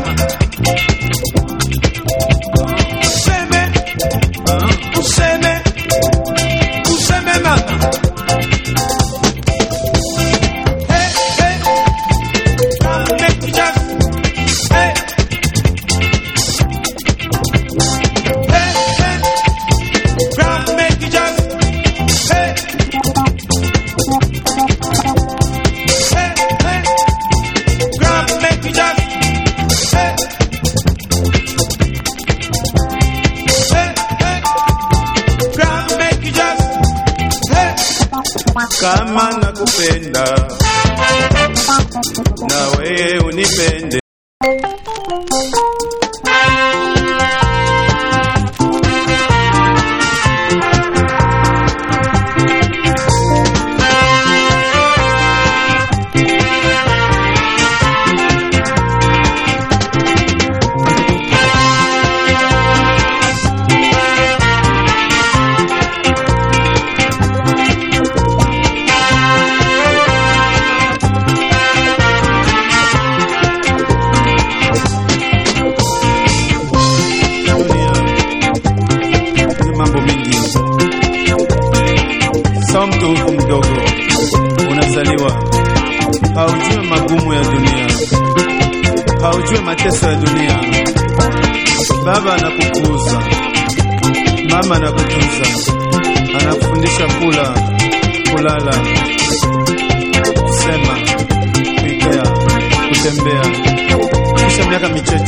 Kama nakupenda na wewe unipende, mtu mdogo unazaliwa, haujui magumu ya dunia, haujui mateso ya dunia. Baba anakukuza, mama anakutunza, anakufundisha kula, kulala, kusema, kuikea, kutembea. Kisha miaka michache